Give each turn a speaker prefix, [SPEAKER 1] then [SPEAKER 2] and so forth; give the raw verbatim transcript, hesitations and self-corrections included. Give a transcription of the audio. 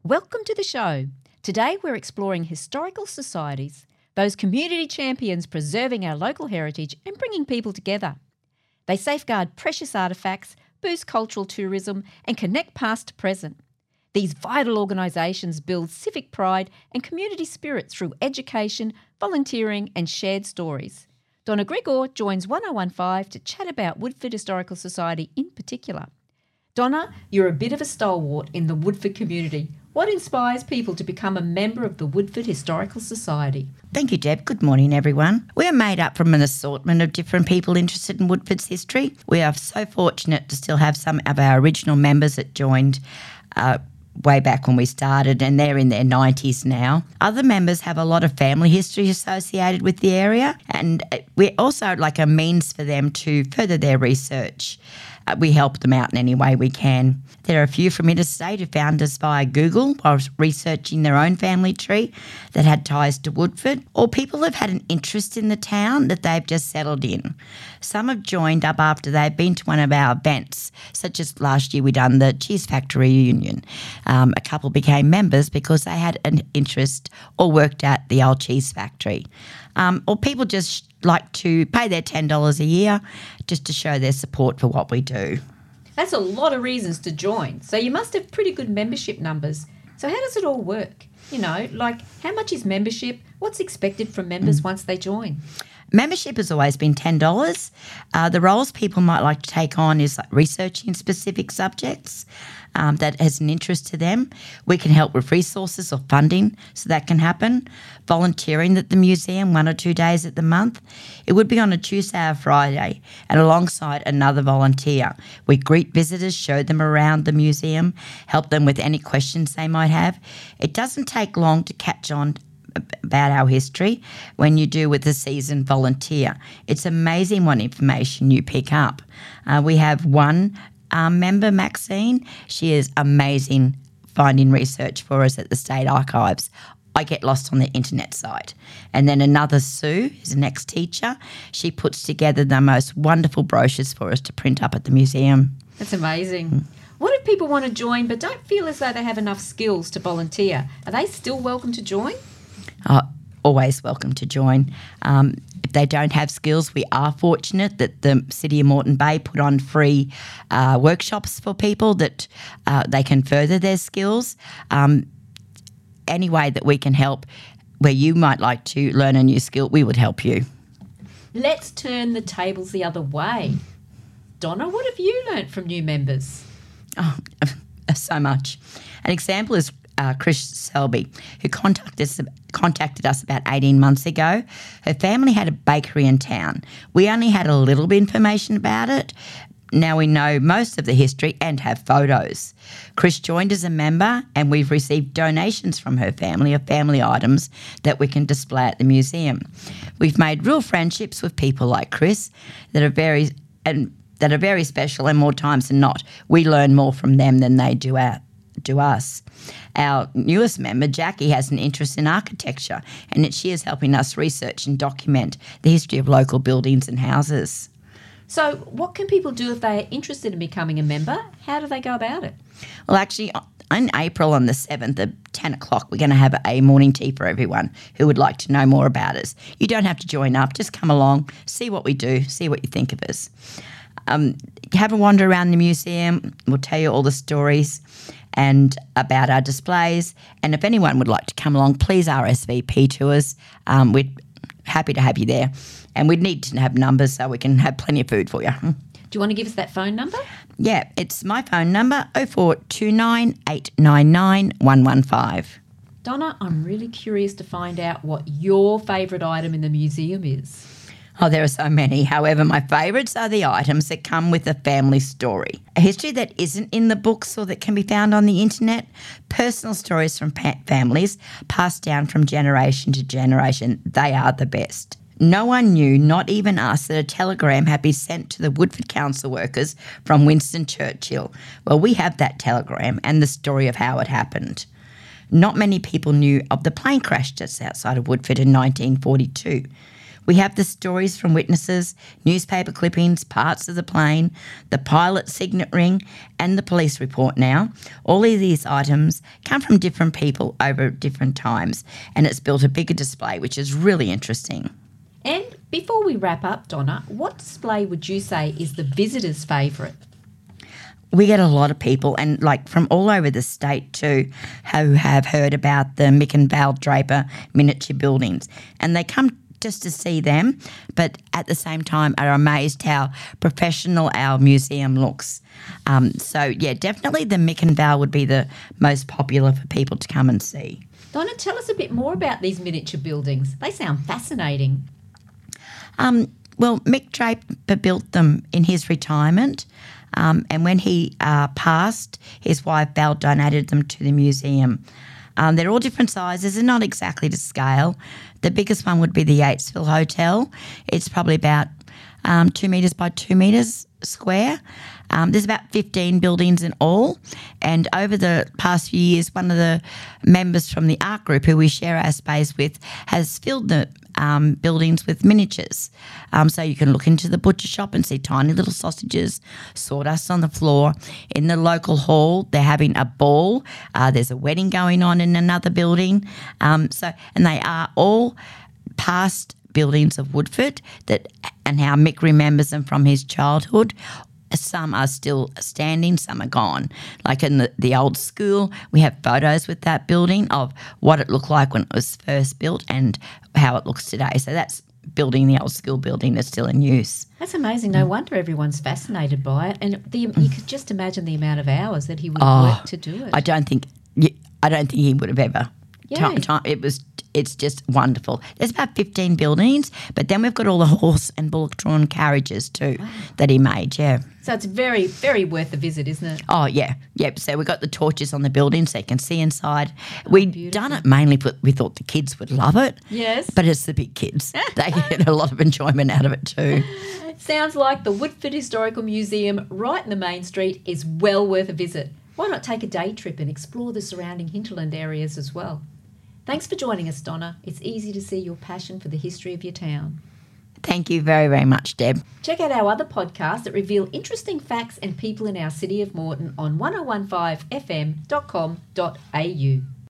[SPEAKER 1] Welcome to the show. Today we're exploring historical societies, those community champions preserving our local heritage and bringing people together. They safeguard precious artefacts, boost cultural tourism and connect past to present. These vital organisations build civic pride and community spirit through education, volunteering and shared stories. Donna Grigor joins one oh one five to chat about Woodford Historical Society in particular. Donna, you're a bit of a stalwart in the Woodford community. What inspires people to become a member of the Woodford Historical Society?
[SPEAKER 2] Thank you, Deb. Good morning, everyone. We're made up from an assortment of different people interested in Woodford's history. We are so fortunate to still have some of our original members that joined uh, way back when we started, and they're in their nineties now. Other members have a lot of family history associated with the area, and we're also like a means for them to further their research. Uh, we help them out in any way we can. There are a few from interstate who found us via Google while researching their own family tree that had ties to Woodford, or people have had an interest in the town that they've just settled in. Some have joined up after they've been to one of our events, such as last year we done the Cheese Factory reunion. Um, a couple became members because they had an interest or worked at the old cheese factory. Um, or people just like to pay their ten dollars a year just to show their support for what we do.
[SPEAKER 1] That's a lot of reasons to join. So you must have pretty good membership numbers. So how does it all work? You know, like how much is membership? What's expected from members mm. once they join?
[SPEAKER 2] Membership has always been ten dollars. Uh, the roles people might like to take on is like researching specific subjects um, that has an interest to them. We can help with resources or funding so that can happen. Volunteering at the museum one or two days at the month. It would be on a Tuesday or Friday and alongside another volunteer. We greet visitors, show them around the museum, help them with any questions they might have. It doesn't take long to catch on about our history when you do with a seasoned volunteer. It's amazing what information you pick up. Uh, we have one um, member, Maxine. She is amazing finding research for us at the State Archives. I get lost on the internet site. And then another, Sue, who's an ex-teacher. She puts together the most wonderful brochures for us to print up at the museum.
[SPEAKER 1] That's amazing. Mm. What if people want to join but don't feel as though they have enough skills to volunteer? Are they still welcome to join?
[SPEAKER 2] Uh, always welcome to join. Um, if they don't have skills, we are fortunate that the City of Moreton Bay put on free uh, workshops for people that uh, they can further their skills. Um, any way that we can help where you might like to learn a new skill, we would help you.
[SPEAKER 1] Let's turn the tables the other way. Donna, what have you learnt from new members?
[SPEAKER 2] Oh, so much. An example is Uh, Chris Selby, who contacted us, contacted us about eighteen months ago. Her family had a bakery in town. We only had a little bit of information about it. Now we know most of the history and have photos. Chris joined as a member and we've received donations from her family of family items that we can display at the museum. We've made real friendships with people like Chris that are very and that are very special, and more times than not, we learn more from them than they do our to us. Our newest member, Jackie, has an interest in architecture, and that she is helping us research and document the history of local buildings and houses.
[SPEAKER 1] So what can people do if they are interested in becoming a member? How do they go about it?
[SPEAKER 2] Well, actually, in April on the seventh at ten o'clock, we're going to have a morning tea for everyone who would like to know more about us. You don't have to join up. Just come along, see what we do, see what you think of us. Um, have a wander around the museum. We'll tell you all the stories and about our displays. And if anyone would like to come along, please R S V P to us. Um, we're happy to have you there. And we'd need to have numbers so we can have plenty of food for you.
[SPEAKER 1] Do you want to give us that phone number?
[SPEAKER 2] Yeah, it's my phone number, oh four two nine, eight nine nine, one one five.
[SPEAKER 1] Donna, I'm really curious to find out what your favourite item in the museum is.
[SPEAKER 2] Oh, there are so many. However, my favourites are the items that come with a family story. A history that isn't in the books or that can be found on the internet. Personal stories from pa- families passed down from generation to generation. They are the best. No one knew, not even us, that a telegram had been sent to the Woodford Council workers from Winston Churchill. Well, we have that telegram and the story of how it happened. Not many people knew of the plane crash just outside of Woodford in nineteen forty-two. We have the stories from witnesses, newspaper clippings, parts of the plane, the pilot signet ring, and the police report now. All of these items come from different people over different times, and it's built a bigger display, which is really interesting.
[SPEAKER 1] And before we wrap up, Donna, what display would you say is the visitor's favourite?
[SPEAKER 2] We get a lot of people, and like from all over the state too, who have heard about the Mick and Val Draper miniature buildings, and they come just to see them, but at the same time are amazed how professional our museum looks. Um, so yeah, definitely the Mick and Val would be the most popular for people to come and see.
[SPEAKER 1] Donna, tell us a bit more about these miniature buildings. They sound fascinating.
[SPEAKER 2] Um, well, Mick Draper built them in his retirement. Um, and when he uh, passed, his wife Val donated them to the museum. Um, they're all different sizes and not exactly to scale. The biggest one would be the Yatesville Hotel. It's probably about um, two metres by two metres square. Um, there's about fifteen buildings in all. And over the past few years, one of the members from the art group who we share our space with has filled the um, buildings with miniatures. Um, so you can look into the butcher shop and see tiny little sausages, sawdust on the floor. In the local hall, they're having a ball. Uh, there's a wedding going on in another building. Um, so, and they are all past buildings of Woodford that, and how Mick remembers them from his childhood. Some are still standing, some are gone. Like in the, the old school, we have photos with that building of what it looked like when it was first built and how it looks today. So that's building, the old school building that's still in use.
[SPEAKER 1] That's amazing. No wonder everyone's fascinated by it. And the, you could just imagine the amount of hours that he would have
[SPEAKER 2] Oh,
[SPEAKER 1] worked to do it.
[SPEAKER 2] I don't think I don't think he would have ever.
[SPEAKER 1] Yeah.
[SPEAKER 2] Time, time, it was. It's just wonderful. There's about fifteen buildings, but then we've got all the horse and bullock-drawn carriages too wow. that he made, yeah.
[SPEAKER 1] So it's very, very worth a visit, isn't it?
[SPEAKER 2] Oh, yeah. Yep. So we've got the torches on the building so you can see inside.
[SPEAKER 1] Oh,
[SPEAKER 2] We'd
[SPEAKER 1] beautiful.
[SPEAKER 2] done it mainly for, we thought the kids would love it.
[SPEAKER 1] Yes.
[SPEAKER 2] But it's the big kids. They get a lot of enjoyment out of it too.
[SPEAKER 1] It sounds like the Woodford Historical Museum right in the main street is well worth a visit. Why not take a day trip and explore the surrounding hinterland areas as well? Thanks for joining us, Donna. It's easy to see your passion for the history of your town.
[SPEAKER 2] Thank you very, very much, Deb.
[SPEAKER 1] Check out our other podcasts that reveal interesting facts and people in our city of Moreton on ten fifteen f m dot com dot a u.